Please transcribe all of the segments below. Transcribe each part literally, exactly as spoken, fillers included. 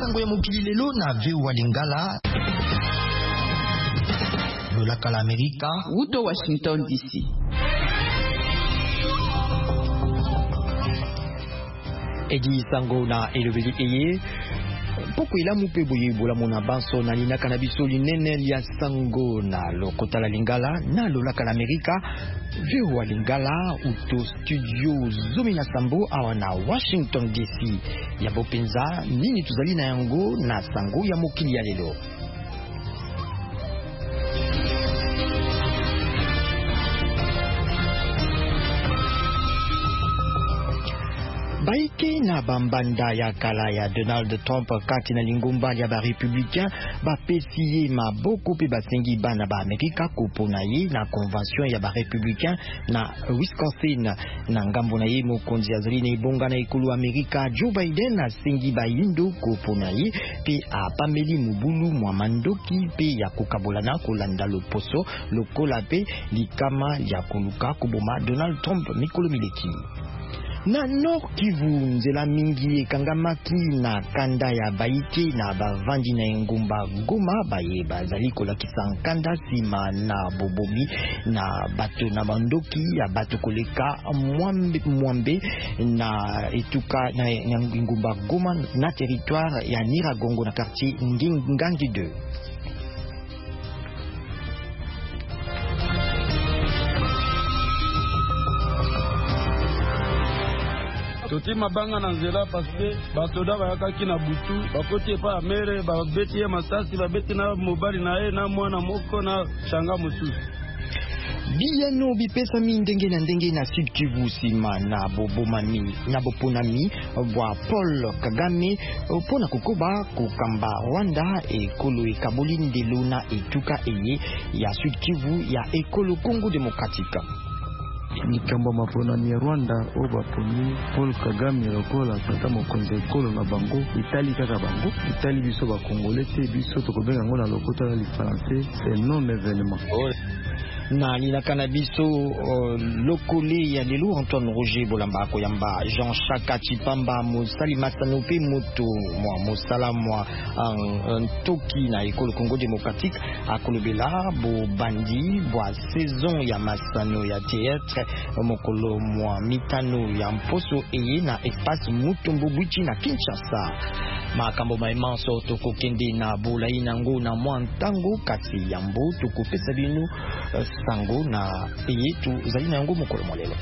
sango ya mokili lelo na V O A Lingala. Lolaka la Amerika. Uto Washington D C. Edi sango na elobeli eye. Poko ila mupe boye bola mona banso na lina kanabiso linene lia sango na lokota la Lingala na lolaka la Amerika. V O A Lingala uto studio Zumi na Sambo awa na Washington D C. Ya bopenza nini tuzali na yango na sango ya mokili ya lelo. Baike na bambanda ya kala ya Donald Trump kati na lingomba ya ba républicain ba pesiye maboko pe basengi bana ba Amerika kopona ye na convention ya ba républicain na Wisconsin na ngambo na ye mokonzi azali na ibonga na ikulu Amerika Joe Biden na sengi ba yindo kopona ye pe apameli mubulu mwa mandoki pe ya kokabolana kolanda loposo lokola pe likama ya koluka kuboma Donald Trump mikolo mileki. Na Nord Kivu nzela mingi ekangamaki na kanda ya Baike na bavandi na engumba Goma baye bazali kolakisa nkanda sima na bobomi na bato na bandoki ya bato koleka mwambe, mwambe na etuka na engumba Goma na territoire ya Niragongo na quartier Ngangi deux. Toti mabanga na nzela paske basoda bayakaki na butu bakoti pa mere babeti ye masasi babeti na mobali na ye na mwana moko na shanga mosusu. Biyano bipesa mi ndenge na ndenge na Sud Kivu sima na bobomami na boponami bwa Paul Kagame pona kukoba kukamba Rwanda ekolo ekaboli ndelo na etuka eye ya Sud Kivu ya ekolo Congo Démocratique. Nikambo maponami ya Rwanda o baponi Paul Kagame lokola tata mokonzi ekolo na bango itali kaka bango itali biso ba Congolais te biso tokobenga ngo na lokota la français c'est non événement. Na lina kanabiso uh, lokole ya lelo Antoine Roger Bolamba koyamba Jean-Jacques Chipamba Mosali Masanope moto mwa Mosala mwa um, Toki na ekolo Congo Démocratique akolobela bo bandi bwa saison ya masano ya théâtre mokolo mwa mitano ya mposo eye na espace Mutombo Bwichi na Kinshasa. Makambo maimanso toko kende na bolai nango na mwantango kati ya mbo toko pesa binu uh, sango na eyetu zali na yango mokolo molelo.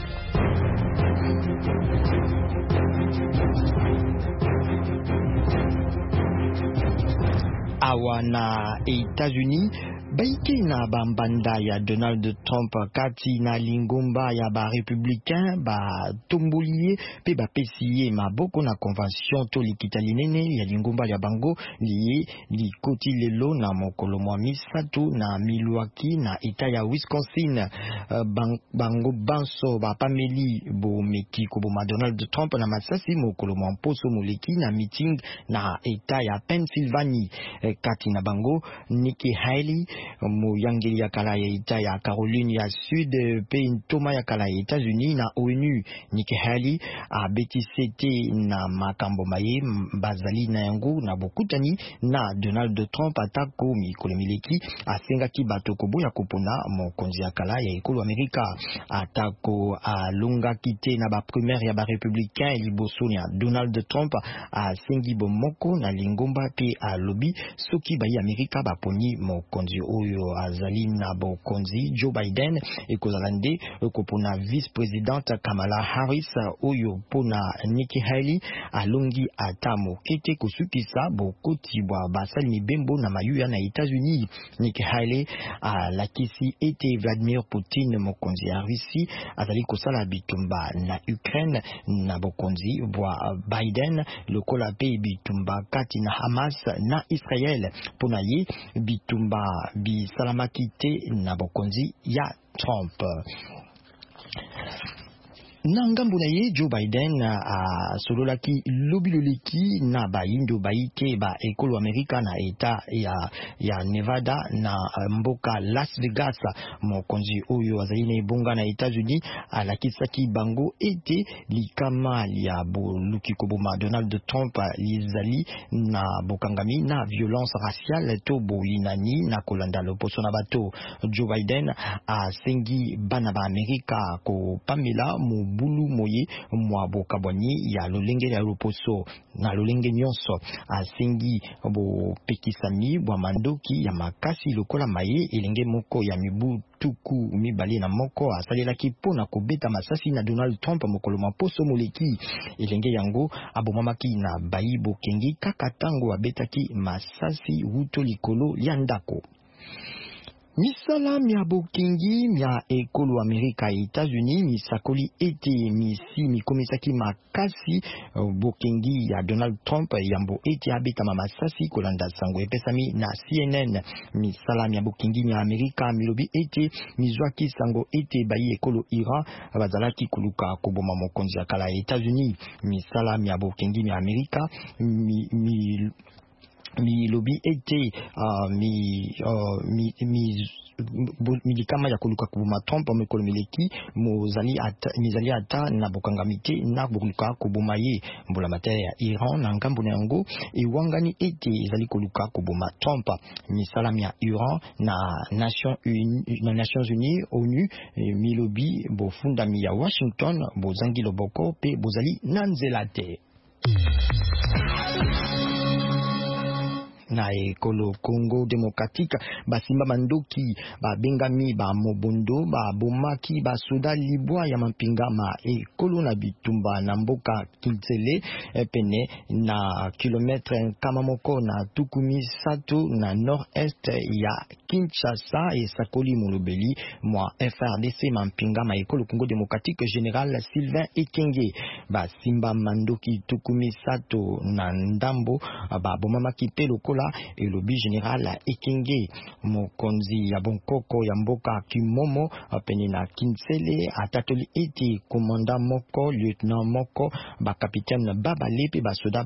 Awa na États-Unis Baike na bambanda ya Donald Trump kati na lingomba ya ba républicain ba tomboliye pe ba pesiye maboko na convention to likitalinene ya lingomba ya bango liye likoti lelo na mokolo mwa misato na Milwaukee na eta ya Wisconsin. uh, bang, bango banso ba pameli bo meki koboma Donald Trump na masasi mokolo mwa mposo moleki na meeting na eta ya Pennsylvania. uh, kati na bango Nikki Haley moyangeli ya kala ya ita ya Caroline ya Sud pe ntoma ya kala ya États-Unis na ONU. Nikki Haley a betisete na makambo maye bazali na yango na bokutani na Donald Trump atako mikolo mileki asengaki bato koboya kopona mokonzi ya kala ya ekolo Amerika atako alunga kite na ba primaire ya ba républicain liboso ya Donald Trump asengi bomoko na lingomba pe alobi soki bayi Amerika baponi mokonzi oyo azali na bokonzi Joe Biden ekozalande kopona vice-présidente Kamala Harris oyo pona Nikki Haley alongi atamo kete kosukisa bokoti bwa basali mibembo na mayuya na États-Unis. Nikki Haley alakisi ete Vladimir Putin mokonzi ya Russie azali kosala bitumba na Ukraine na bokonzi bwa Biden lokola pe bitumba kati na Hamas na Israel pona ye bitumba bisalamaki te na bokonzi ya Trump. na ngambo na ye Joe Biden a sololaki lobiloleki na bayindo baike ba ekolo Amerika na eta ya, ya Nevada na mboka Las Vegas. Mokonzi oyo azali na ebonga na Etats-Unis alakisaki bango ete likama ya boluki koboma Donald Trump lizali na bokangami na violence raciale to boyinani na kolanda loposo na bato. Joe Biden a sengi bana ba Amerika ko pamela mu bulu moye mwa bokabwani ya lolenge ya loposo na lolenge nyonso asengi bo pekisami bwa mandoki ya makasi lokola maye elenge moko ya mibu tuku mibale na moko asalelaki pona kobeta masasi na Donald Trump mokolo maposo moleki elenge yango abomamaki na bayibo kengi kaka tango abetaki masasi wuto likolo ya ndako. Misala mia bokengi mia ekolo Amerika Etats-Unis misakoli ete misi mikomisaki makasi uh, bokengi ya Donald Trump yambo ete abeta masasi kolanda sango epesami na C N N. Misala mia bokengi mia Amerika milobi ete mizwaki sango ete bayi ekolo Iran bazalaki kuluka koboma mokonzi ya kala Etats-Unis. Misala mia bokengi mia Amerika mi, mi mi lobi ete uh, mi uh, mi mi milikama ya kuluka kubuma Trump mekolo mileki mozali ata mizali ata na bokangamite na kuluka kubuma ye mbola materi ya Iran na ngambo na yango iwangani ete izali kuluka kubuma Trump. Misala ya Iran na Nation Uni, na Nations Unies ONU e, milobi bofundami ya Washington bozangi loboko pe bozali nanzela te. Na ekolo Congo Démocratique basimba mandoki ba bengami ba mobondo ba bomaki ba soda libwa ya mampinga ma ekolo na bitumba na mboka Kintsele pene na kilometre kama moko na tukumi sato na nord-est ya Kinshasa et sakoli molobeli mwa F R D C mampinga ma ekolo Congo Démocratique Général Sylvain Ekenge basimba mandoki tukumi sato na ndambo ba bomamaki pe lokola et lobby général Ekenge mokonzi ya bonkoko ya mboka Kimomo pene na Kintsele atatoli eti komanda moko lieutenant moko ba capitaine babale pe basoda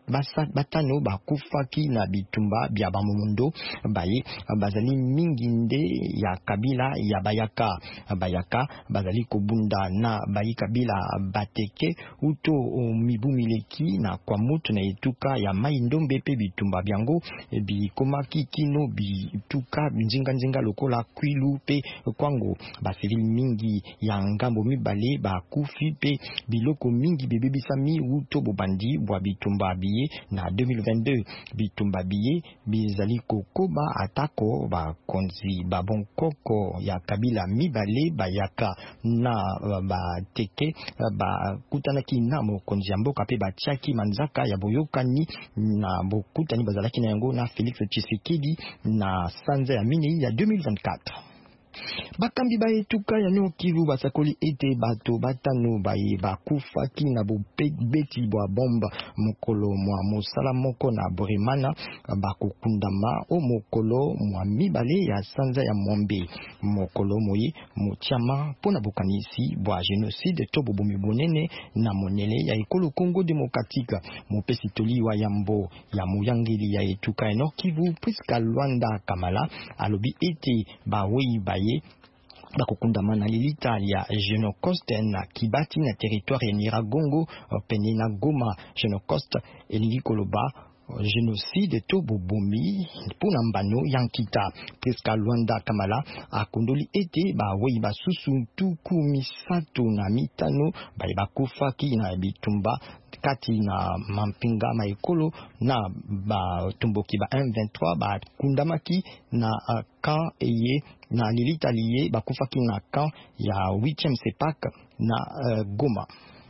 batano bakufaki na bitumba bya bamondo baye bazali mingi nde ya kabila ya bayaka bayaka bazali kobunda na bayi kabila bateke uto mibu mileki na kwa mutu na etuka ya mai ndombe pe bitumba byango bi komaki kino bi tuka nzinga nzinga lokola kwilu pe kwango basivili mingi ya ngambo mibale ba kufi pe biloko mingi bebebisami uto bobandi bwa bitumba biye na deux mille vingt-deux bitumba biye bizali kokoba atako ba konzi ba bonkoko ya kabila mibale bayaka na ba teke ba kutanaki na mokonzi ya mboka pe batiaki manzaka ya boyokani na bokutani bazalaki na yango na Félix Tshisekedi na sanza ya minei ya deux mille vingt-quatre. Bakambi ba etuka ya Nord Kivu basakoli ete bato batano baye bakufaki na bobeti bwa bomba mokolo mwa mosala moko na Boremana bakokundama o mokolo mwa mibale ya sanza ya Mombe mokolo moye motiama pona bokanisi bwa genocide to bobomi bonene na monele ya ekolo Congo Démocratique mopesi toliwa yambo ya muyangeli ya etuka ya Nord Kivu Priska Luanda Kamala alobi ete bawei baye bakokundama na lilita ya Genocoste na Kibati na territoire ya Nyiragongo pene na Goma. Genocoste elingi koloba génocide to bobomi pona mbano yankita. Priska Luanda Kamala akondoli ete bawei basusu tuku misato na mitano baye bakufaki na bitumba kati na mampinga maekolo na ba tumboki ba M vingt-trois ba kundamaki na uh, kan eye na lilita liye bakufaki na kan ya huitième sepak na uh, Goma.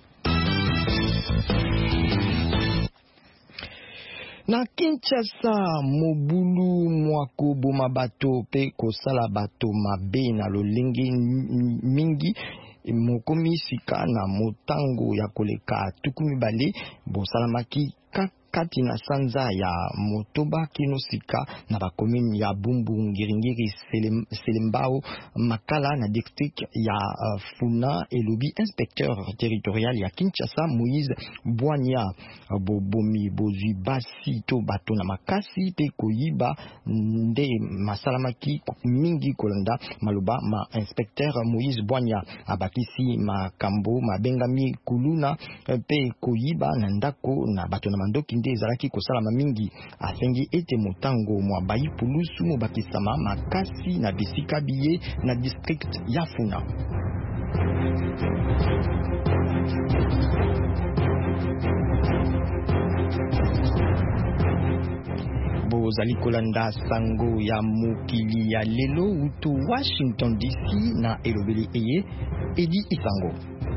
Na Kinshasa mobulu mwako boma bato pe kosala bato mabe na lolenge mingi mokomi sika na motango ya koleka tuku mibale bosalamaki kati na sanza ya Motoba Kinosika na ba commune ya Bumbu Ngiringiri Selembao Makala na district ya uh, Funa elobi inspecteur territorial ya Kinshasa Moïse Bwanya bobomi bozwi basi to bato na makasi pe koyiba nde masalamaki mingi kolanda maloba ma inspecteur Moïse Bwanya abakisi makambo mabengami kuluna pe koyiba na ndako na bato na mandoki nde ezalaki kosalama mingi asengi ete motango mwa bayi pulusu mobakisama makasi na bisika biye na district ya Funa. Bozali kolanda sango ya mokili ya lelo utu Washington D C na elobeli eye Edi Isango.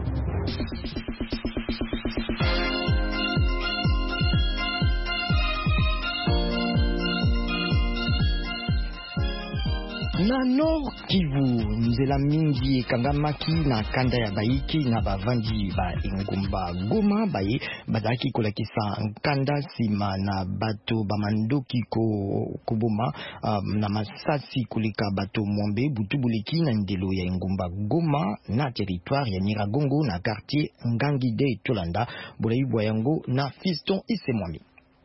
Na Nord Kivu nzela mingi ekangamaki na kanda ya Baiki na bavandi ba Engumba Goma baye bazaki kolakisa nkanda sima na bato bamandoki ko kuboma um, na masasi kulika bato mwambe butubuliki na ndelo ya Engumba Goma na territoire ya Nyiragongo na quartier Ngangide Tolanda bolaibwa yango na Fiston Isemwami.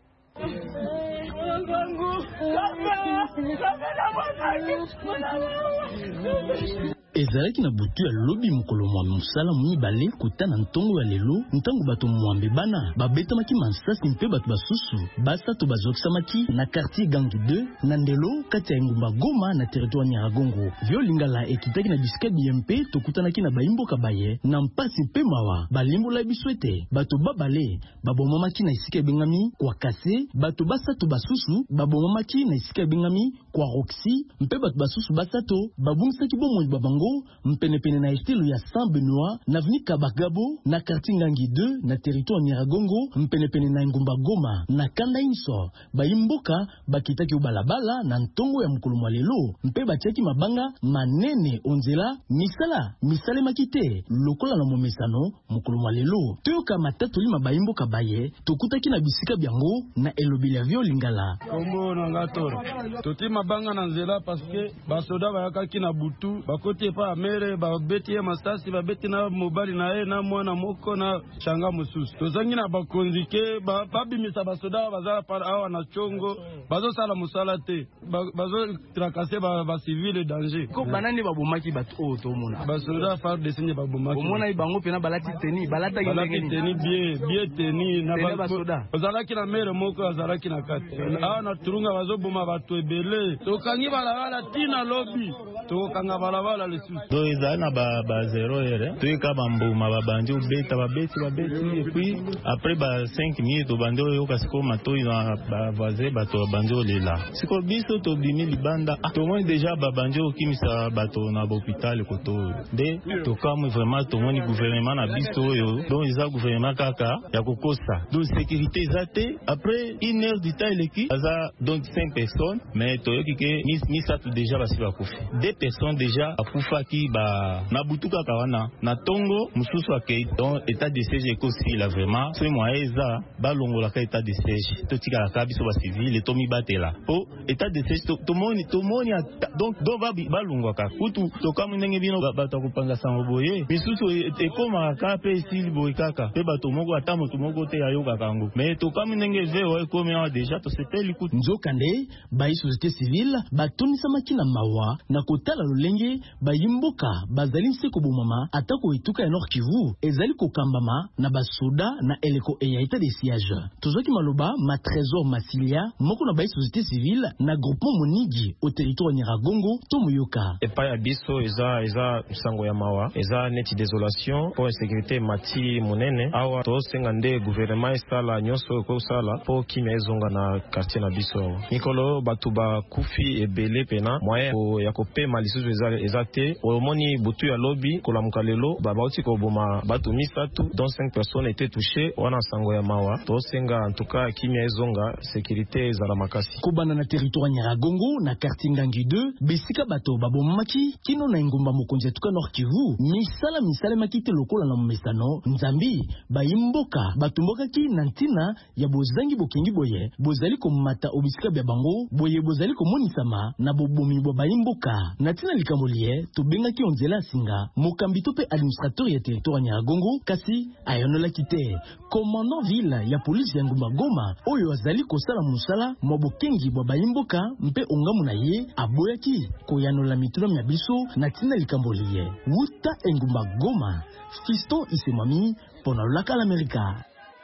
ezalaki na butu ya lobi mokolo mwa musala mibale kutana ntongo ya lelo ntango bato mwambe bana babetamaki mansasi mpe bato basusu basato bazokisamaki na quartier Gangi deux na ndelo kati ya Engumba Goma na territoire Nyiragongo. Vyo lingala ekitaki na bisika biyempe tokutanaki na baimboka baye na mpasi mpe mawa balimbola biso ete bato babale babomamaki na isika ebengami kwa kase bato basato basusu babomamaki na isika ebengami kwa Roxy mpe bato basusu basato babungisaki bomoi babango mpenepene na estilo ya Saint Benoît na avenue Kabagabo na quartier Ngangi deux na territoire Nyiragongo mpenepene na Engumba Goma na kanda inso baimboka bakitaki ubalabala na ntongo ya mukulu mwa lelo mpe batiaki mabanga manene onzela misala misale makite lokola na momesano mukulu mwa lelo toyoka matatoli mabaimboka baye tokutaki na bisika byango na elobeli ya vyo lingala kombo na ngatoro toti mabanga na nzela parce que basoda bayakaki na butu bakoti pa amere babeti ye masasi babeti na mobali na ye na mwana moko na shanga mususu tozangi na bakonzike babimisa basoda bazala pa awa na chongo bazo sala musala te bazo trakase ba ba civil danger ko banani babomaki bato o to mona basoda fa de signe babomaki omona ibango pena balati teni balata balati teni bien bien teni na basoda bazalaki na mere moko azalaki na kati awa na turunga bazo boma bato ebele tokangi balabala tina lobi tokanga balabala do eza na ba ba zéro heure toyeka bambuma babandi obeta babeti babeti et puis après ba cinq minutes obandi oyoka siko matoi na ba voisin bato babandi olela siko biso tobimi libanda tomoni déjà babandi okimisa bato na hôpital koto de tokamwi vraiment tomoni gouvernement na biso oyo donc eza gouvernement kaka ya kokosa donc sécurité eza te après une heure du temps eleki aza donc cinq personnes mais toyoki ke misato déjà basi bakufi deux personnes déjà akufaki ba na butuka kawana na tongo mususu akei donc état de siège ekosi la vraiment ce moyen eza balongola ka état de siège totika la kabiso ba civil to mi batela po état de siège to moni to moni donc do ba balongwa ka kutu to kamu ndenge bino bato kopanga sango boye misusu ekoma ka pe sili boye kaka pe bato moko ata moto moko te ayoka kango mais to kamu ndenge veo ekomi déjà to sepeli kutu nzokande ba société civile batonisa makina mawa na kotala lolenge bayimboka bazali nseko bomama atako ituka ya Nord Kivu ezali kokambama na basoda na eleko eya état de siège tozoki maloba ma trésor masilia moko na ba société civile na groupement monigi au territoire Nyiragongo to moyoka epa ya biso eza eza sango ya mawa eza neti désolation pour insécurité mati monene awa to senga nde gouvernement esala nyonso ko sala po kimia ezonga na quartier na biso mikolo batuba kufi ebele pena moyen ya kopema lisusu eza eza te touché omoni butu ya lobi kolamuka lelo babauti koboma bato misatu dont cinq personnes étaient touchées wana sango ya mawa tosenga en tout cas kimia ezonga sécurité ezala makasi kobana na territoire Nyiragongo na quartier Ngangi deux besika bato babomaki kino na engumba mokonzi tuka Nord Kivu misala misala makite lokola na mesano nzambi bayimboka batumboka ki na ntina ya bozangi bokengi boye bozali komata obisika bya bango boye bozali komonisama na bobomi bo bayimboka na ntina likambolie to benga ki onzela singa mokambi to pe administrateur ya territoire Nyiragongo kasi ayonola kite commandant ville ya police ya ngumba Goma oyo azali kosala musala mobokengi bo bayimboka mpe ongamu na ye aboyaki koyanola mituna ya biso na ntina likambolie wuta engumba Goma Fiston Isemami pona laka l'Amerika.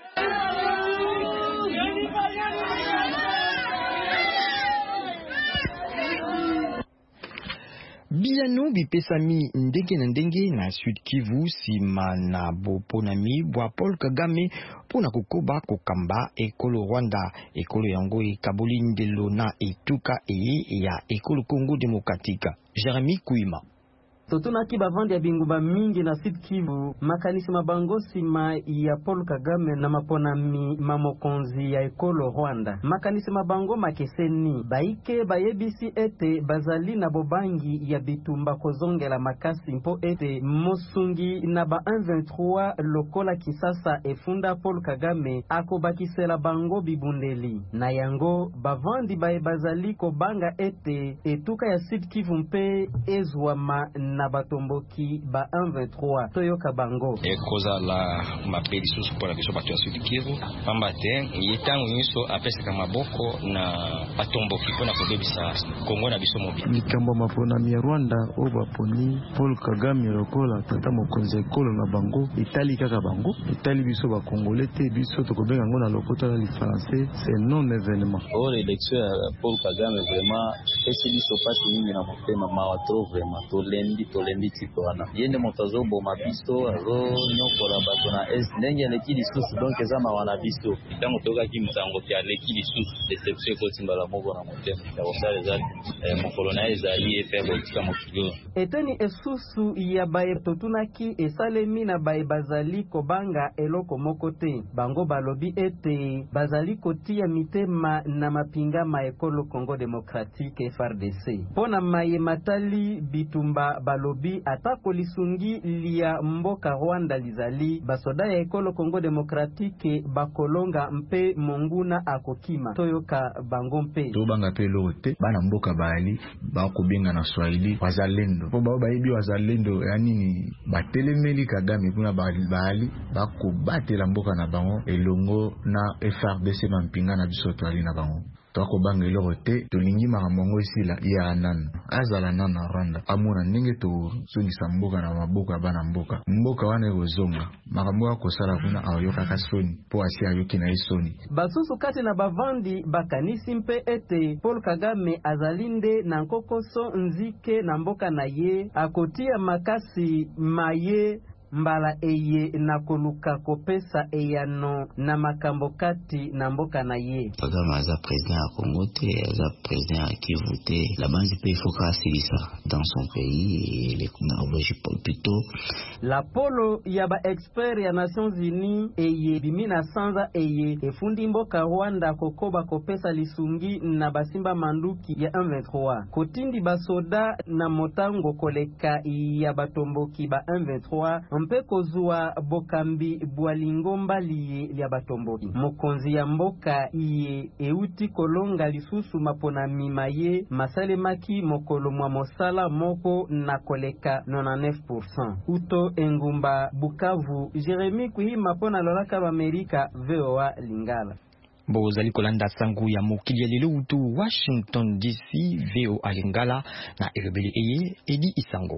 Biano bipesami ndenge na ndenge na Sud Kivu sima na boponami bwa Paul Kagame pona kokoba kokamba ekolo Rwanda ekolo yango ekaboli ndelo na etuka eye ya ekolo Congo Démocratique. Jeremy Kuima. Totunaki bavandi ya bingumba mingi na Sud Kivu makanisi mabango sima ya Paul Kagame na maponami mamokonzi ya ekolo Rwanda makanisi mabango makeseni baike bayebisi ete bazali na bobangi ya bitumba kozongela makasi mpo ete mosungi na ba un vingt-trois lokola kisasa efunda Paul Kagame akobakisela bango bibundeli na yango bavandi baye bazali kobanga ete etuka ya Sud Kivu mpe ezwama na batomboki ba un vingt-trois toyoka bango ekoza la mapeli susu pour la biso bato ya Sud Kivu pamba te yetango nyinso apeseka maboko na batomboki pona kobebisa Kongo na biso mobile likambo mapona mi Rwanda o baponi Paul Kagame lokola tata mokonzi ekolo na bango itali kaka bango itali biso ba Congolais te biso tokobenga ngo na lopoto la français c'est non événement o l'élection ya Paul Kagame vraiment esi biso pasi mingi na motema mawato vraiment to lendi to lendi titoana yende motazo boma biso azo nyokola bato na es ndenge leki lisusu donc eza mawana biso itango toka ki mutango ya leki lisusu deception ko timbala moko na motema ya osale ezali mon colonel ezali efe botika mokigo eteni esusu ya baye totunaki esalemi na baye bazali kobanga eloko moko te bango balobi ete bazali kotia mitema na mapinga ma ekolo Congo Démocratique F R D C pona maye matali bitumba balobi atako lisungi lia mboka Rwanda lizali basoda ya ekolo Congo Démocratique bakolonga mpe monguna akokima toyoka bango mpe to banga pe lote bana mboka bali bakobinga na Swahili wazalendo po ba bayibi wazalendo yani batelemeli Kagame kuna bali bali bakobatela mboka na bango elongo na F R D C mampinga na biso to ali na bango Toko bange lote tulingi makambo isila ya nana azala nana Rwanda amuna ndenge to sungisa mboka na maboka bana mboka mboka wane gozonga makambo ya kosala kuna ayoka kasoni po asi ayoki na isoni basusu kati na bavandi bakanisi mpe ete Paul Kagame azalinde na nkokoso nzike na mboka na ye akotia makasi maye mbala eye na koluka kopesa eyano na makambo kati na mboka na ye Kagame aza président ya Congo te aza président ya Kivu te la banzi pe foka silisa dans son pays et les Norvégiens plutôt la polo ya ba expert ya Nations Unies eye bimina sanza eye efundi mboka Rwanda kokoba kopesa lisungi na basimba manduki ya un vingt-trois kotindi basoda na motango koleka ya batomboki ba un vingt-trois mpe kozua bokambi bwalingo mbali ya batomboki mokonzi ya mboka iye euti kolonga lisusu mapona mimaye masalemaki mokolo mwa mosala moko na koleka quatre-vingt-dix pour cent uto engumba Bukavu Jeremy Kuhima pona lolaka Amerika V O A Lingala bozali kolanda sangu ya mokili ya lelo utu Washington D C V O A Lingala na erebeli eye Edi Isango.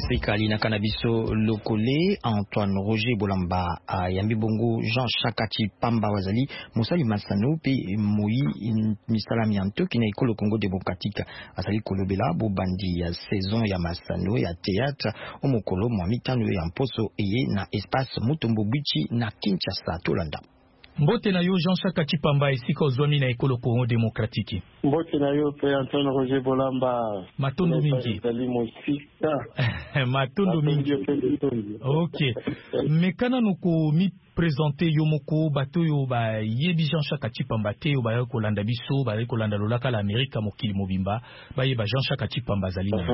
Serikali na kanabiso lokole Antoine Roger Bolamba yambi bongo Jean-Chakati Pamba wazali Musali Masano pe Moyi Misalami Anto kina ikolo Congo démocratique azali kolobela bobandi ya saison ya Masano ya théâtre omokolo mwa mitano ya mposo eye na espace Mutombo Bichi na Kinshasa Tolanda. Mbote na yo Jean-Chakati Pamba esika ozwami na ikolo Congo démocratique. Mbote na yo pe Antoine Roger Bolamba matondo mingi matondo mingi. Ok. Mekana nuko mi présenter yo moko bato yo ba yebi Jean-Chakati Pamba te yo ba ko landa biso ba ko landa lolaka la Amerika mokili mobimba ba yeba Jean-Chakati Pamba zali na.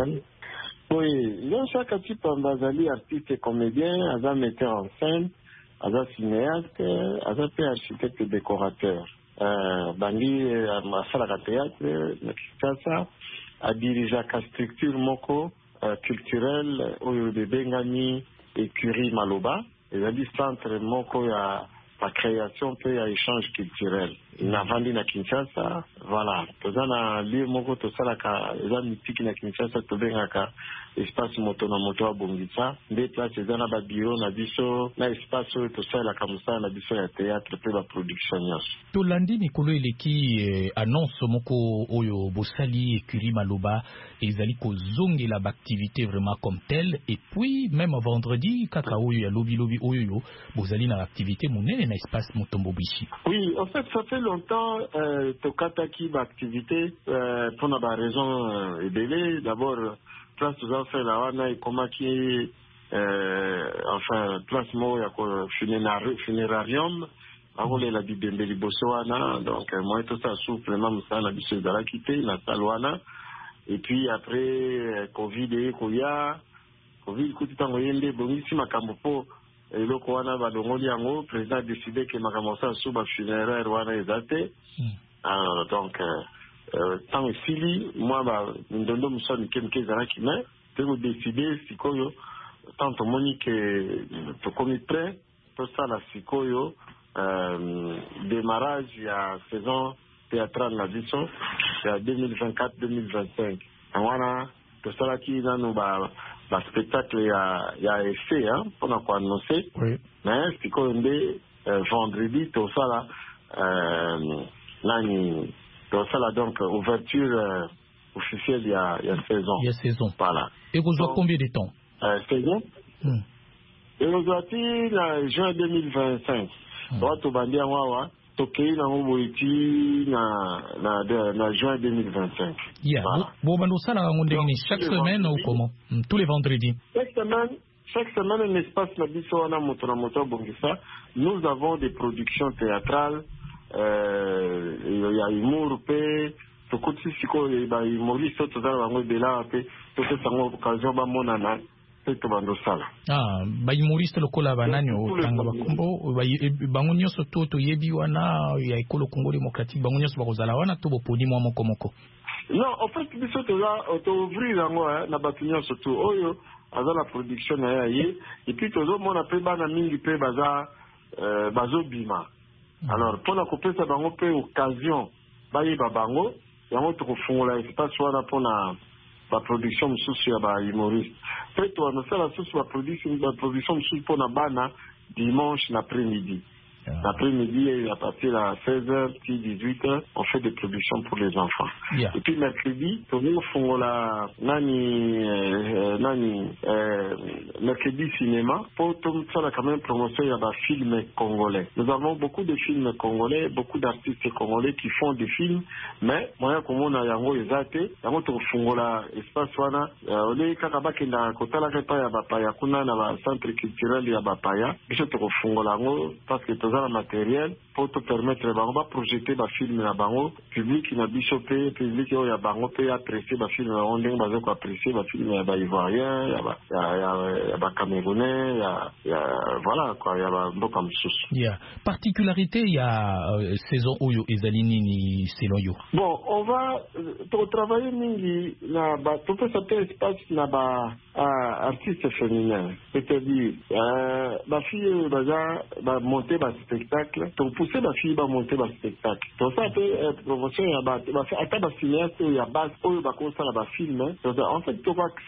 Oui, Jean-Chakati Pamba zali artiste comédien, aza metteur en scène, aza cinéaste, aza pe architecte décorateur. Euh, bandi masala théâtre na Kinshasa a dirigé la structure moko euh, culturelle oyo de bengani écurie Maloba et a dit centre moko ya la création pe ya échange culturel na vandi na Kinshasa. Voilà, tozana lieu moko tosala ka eza mythique na Kinshasa tobengaka espace moto na moto abongisa nde place ezana ba bureau na biso na espace oyo tosala ka musala na biso ya théâtre pe ba production nyonso. Tolandi mikolo eleki eh, annonce moko oyo bosali écurie Maloba ezali kozongela ba activité vraiment comme telle et puis même vendredi kaka oyo ya lobi lobi oyo yo bozali na activité monene na espace Mutombo Bichi. Oui, en fait ça fait longtemps euh, tokataki ba activité euh, pour na ba raison euh, ebele. D'abord place tout ça fait la wana et comment qui euh, enfin place mo ya ko funérarium avant la bibembe liboso wana donc moi tout ça souffle même ça la biso de la quitter la salwana et puis après euh, Covid et koya Covid kuti tango yende bongisi makambo po eloko wana balongoli yango président décidé que makambo ça sous ba funéraire wana ezate alors donc euh, tant sili moi ba ndondo musoni kemke zaraki mais te vous décider sikoyo tant monique to komi prêt tout ça la sikoyo euh, démarrage ya saison théâtrale na vision c'est deux mille vingt-quatre deux mille vingt-cinq voilà tout ça là qui dans nos ba ba spectacle ya ya effet hein pour na quoi annoncer oui mais sikoyo ndé euh, vendredi tout ça là euh, nani donc ça là donc ouverture euh, officielle il y a il y a saison. Il y a saison. Voilà. Et vous jouez combien de temps? Euh, saison. Hmm. Et vous jouez en juin deux mille vingt-cinq. Donc tu vas dire wawa tokei na ngoboiti na na na juin deux mille vingt-cinq. Yeah. Bon bando ça là on dit chaque semaine ou comment? Tous les vendredis. Chaque semaine. Chaque semaine, un espace na biso na moto na moto bongisa. Nous avons des productions théâtrales. Euh, il y a humour pe to kuti siko ba humoriste to za bango bela pe to te sango occasion ba monana pe to bando sala ah ba humoriste lokola banani o tanga bakombo ba bango nyoso to to yebi wana ya ikolo Congo démocratique bango nyoso ba kozala wana to boponi mwa moko moko. Non, en fait biso to za to ouvrir yango na batu nyoso to oyo aza la production na ya ye et puis to zo mona pe bana mingi pe baza euh, bazo bima. Alors pour la couper ça bango pe occasion baye babango yango to kofungola espace wana pour na ba production msusu ya ba humoriste pe to na sala susu ba production ba production msusu pour na bana dimanche l'après-midi. Yeah. L'après-midi à partir de seize heures puis dix-huit heures on fait des productions pour les enfants. Yeah. Et puis mercredi tono fungola nani euh, nani euh, mercredi cinéma pour tout ça quand même promotion ya ba films congolais. Nous avons beaucoup de films congolais, beaucoup d'artistes congolais qui font des films mais moyen comme na yango ezate yango to fungola espace wana ole kaka bakenda kotala kepa ya bapaya kuna na ba centre culturel ya bapaya biso to fungola ngo parce que la matériel pour te permettre de projeter des films na bango public na bichopé public yo ya bango pe apprécier ba film on ndenge bazo ko apprécier ba film ya ba ivoirien ya ba ya ya ba camerounais ya ya voilà quoi ya ba mboka msusu. Yeah. Particularité ya euh, saison oyo ezalini ni selon yo. Bon, on va euh, travailler mingi na ba to peut sortir espace na ba uh, artiste féminin. C'est-à-dire euh, ba fille baza ba monter ba spectacle, to pousser ba fille ba monter ba spectacle. To ça peut promotion ya ba ba ata ba cinéaste ya base oyo ba ko sala ba film. Donc en fait to va créer ngo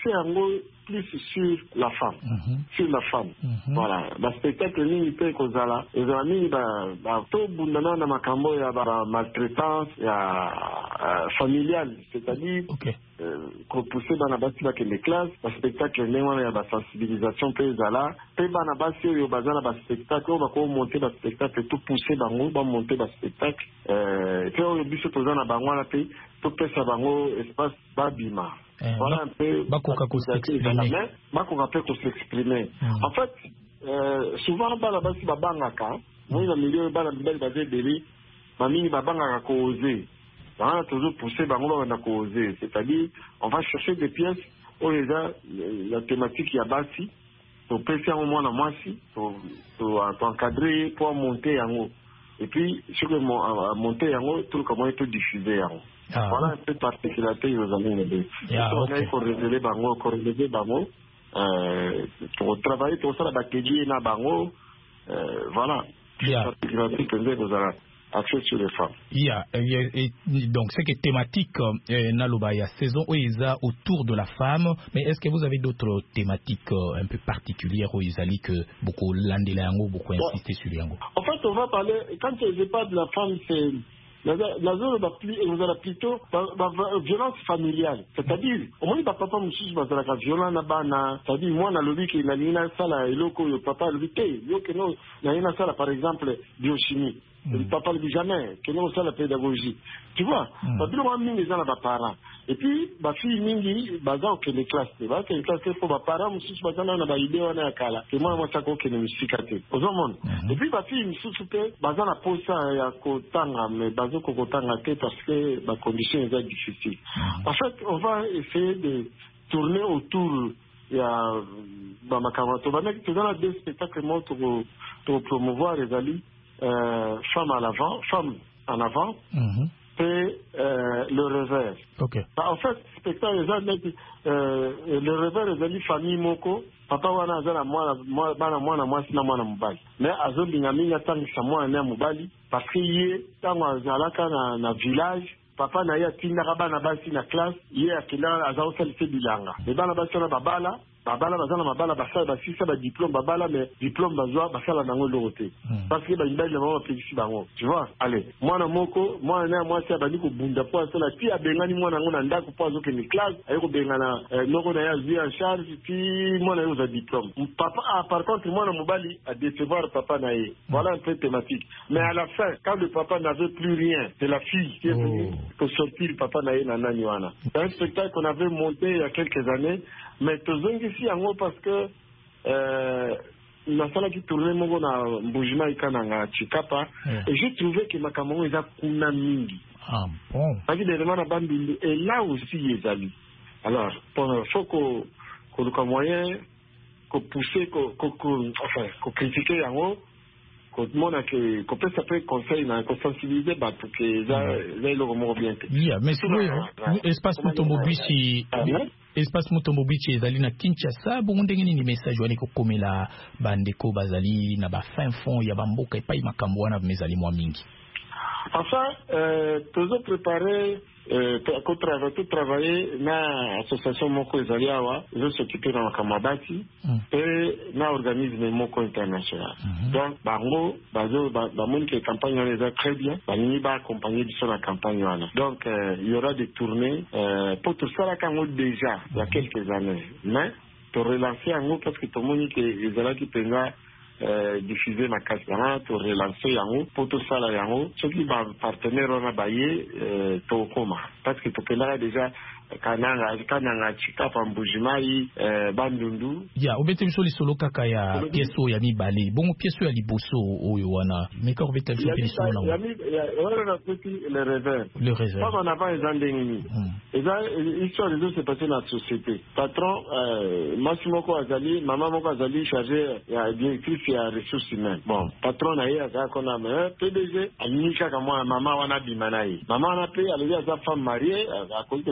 plus sur la femme. Mm-hmm. Sur la femme. Mm-hmm. Voilà. Le spectacle ni peut kozala. Les amis ba ba to bundana na makambo ya ba maltraitance ya uh, familiale, c'est-à-dire okay. euh, qu'on pousse dans la bâtiment que les classes, le spectacle ni wana ya ba sensibilisation pe zala, pe bana basi yo bazala ba spectacle, on va ko monter ba spectacle tout pousser bango, ba monter ba spectacle. Euh, pe o biso tozana bango na pe to pesa bango espace babima. Eh, voilà un peu. Bakoka ko s'exprimer. Bakoka peut s'exprimer. En fait, euh, souvent bala basi babangaka, moi na milieu bala mbele bazé deli, mamini babangaka ko oser. Voilà toujours pousser bango na ko oser, c'est-à-dire on va chercher des pièces où les a la thématique ya basi, pour pesa au moins na moisi, pour pour encadrer pour monter en haut. Et puis sur le monter en haut, tout comment être diffusé en haut. Ah, voilà un peu de particularité aux amis de yeah, on a corrélé bango corrélé bango euh pour travailler pour ça la bactérie na bango euh voilà yeah. Particularité que vous avez accès sur les femmes. Yeah, et, et, donc c'est que thématique euh, nalobaya saison où ils a autour de la femme, mais est-ce que vous avez d'autres thématiques euh, un peu particulières où ils allaient que beaucoup landelango beaucoup insister sur les yango. En fait, on va parler quand je parle de la femme, c'est la zone va plutôt violence familiale, c'est-à-dire au moins papa monsieur bazala ka violence na bana, c'est-à-dire moi na lobi ki na nina sala eloko yo papa lobi te yo que non na nina sala par exemple biochimie. Le papa ne dit jamais que nous sommes la pédagogie. Tu vois, parce que moi, mingi les parents. Et puis, ma fille mingi, bazan que les classes, bah que les classes pour ma parents, monsieur, bazan on a ba idée on a kala. Que moi, moi ça quoi que ne me sikate. Au monde. Et puis ma fille, monsieur, c'était bazan a posé à kotanga, mais bazan ko kotanga te parce que ma condition est difficile. En fait, on va essayer de tourner autour. Il y a bah ma camarade, on va mettre dans la deux spectacles moi pour pour promouvoir les amis. Euh, femme à l'avant, femme en avant, mm-hmm. et euh, le revers. Okay. Bah, en fait, spectacle euh, le revers est une famille moko. Papa wana azala mwana bana mwana mwasi na mwana mubali. Mais azo bingaminga tangisa mwana mubali parce que yé tango azalaka na na village. Papa na ya tinda bana basi na classe, yé akila azao salise bilanga. Les bana basi na babala. Babala bazana mabala basala basisa ba diplôme babala mais diplôme bazwa basala nango loroté parce que ba ibali na ba pekisi bango tu vois allez mwana moko mwana na mwasi abandi ko bunda po asala ti abengani mwana ngo na ndako po azoke ni classe ayiko bengana noko na ya vie en charge ti mwana yo za diplôme papa ah, par contre mwana mobali a décevoir papa na ye voilà un peu thématique mais à la fin quand le papa n'avait plus rien c'est la fille qui est venue pour sortir le papa na ye na nani wana c'est un spectacle qu'on avait monté il y a quelques années mais tozongi si yango parce que euh nasala ki tourner mongo na mbujima ikananga chikapa yeah. Et j'ai trouvé que makambo eza kuna mingi ah bon parce que derrière na bambindi et là aussi ezali alors pour faut que que le moyen que pousser que que enfin que critiquer yango que mona que que peut s'appeler conseil na que sensibiliser ba pour que ça ça le remoro bien yeah mais c'est espace mutombo bichi espace mutombo bichi ezali na Kinshasa bongo ndenge nini message wani ko komela bandeko bazali na ba fin fond ya bamboka epai makambo wana mezali mwa mingi. Enfin, euh, toujours préparé, euh, tout travailler, tout travailler na association moko ezali awa, je s'occuper dans Kamabati mm. et na organisme moko international. Mm-hmm. Donc bango bazo ba moni que campagne on est très bien, bani ba accompagner sur la campagne wana. Donc euh, il y aura des tournées euh, pour tout ça là quand déjà il y a quelques années. Mais pour relancer en gros parce que tout le monde que ezala qui penga Euh, diffuser ma casse pour relancer yango pour tout ça là yango ceux qui va partenaire on a baillé euh, tokoma parce que tokela déjà kananga kananga chika pambujimai euh, bandundu ya obete biso lisolo kaka ya pieso ya mibale bongo pieso ya liboso oyo wana meka obete biso pieso na ya mi ya wana petit le revers le revers pas on avant les andengini et ça histoire de se passer dans la société patron euh, Massimo ko azali maman moko azali chargé ya directrice ya ressources humaines bon patron na ye aka kona mais P D G alinisha kama mama wana bimanayi mama wana pe aliya za femme mariée a ko ça la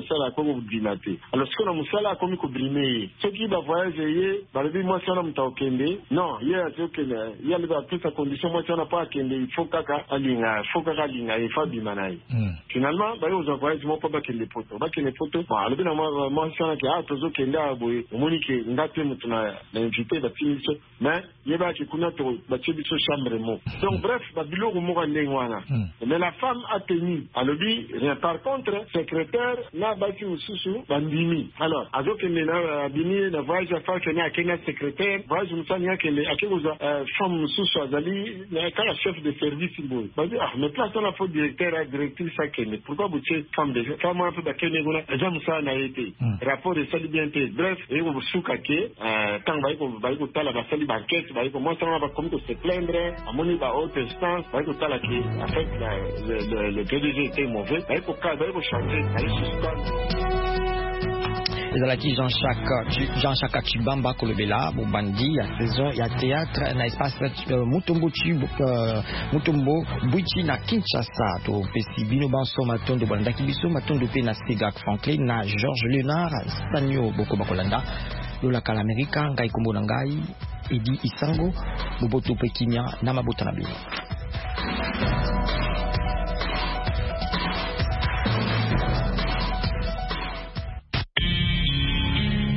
faut dilater. Alors ce qu'on a musala comme ko brimer. Ceux qui va voyager yé, ba le moi ça na mtaokende. Non, yé a ce que il y a les toutes ces conditions moi ça na pas kende, il faut kaka alinga, il faut kaka alinga, il faut bimanai. Finalement, ba yo za voyage mo pas ba kende poto. Ba kende poto, ba le bina moi moi ça na ki a tozo kende a boye. Omoni ke ngate mutuna na invité ba timiso, mais yé ba ki kuna to ba tibiso chambre mo. Donc bref, ba biloko mo ka ndengwana. Mais la femme a tenu à le dire. Par contre, secrétaire n'a bâti au sous bandimi. Alors, avec les bini, la voyage à faire qu'il y a qu'un secrétaire, voyage nous sommes qu'il y a qu'une femme sous azali, il y a qu'un chef de service symbole. Bah ah, mais place on a fait directeur et directrice ça qu'elle. Pourquoi vous êtes femme de femme un peu d'accueil négona, j'aime ça n'a été. Rapport de salubrité. Bref, et vous soukake, tant va vous va vous tala la salle banquette, va vous moi ça va comme que se plaindre, à mon niveau haute instance, va vous tala qui en fait le le P D G était mauvais. ezalaki Jean-Jacques Jean-Jacques Chibamba Kolobela bobandi ya saison ya théâtre na espace Mutombo Mutombo Buichi na Kinshasa to pesi bino banso matondo bandaki biso matondo pe na Sigak Franklin na Georges Léonard Sanyo Boko Bakolanda lola kala Amerika ngai kombo na ngai Edi Isango Boboto pe Kimia na mabota na bino.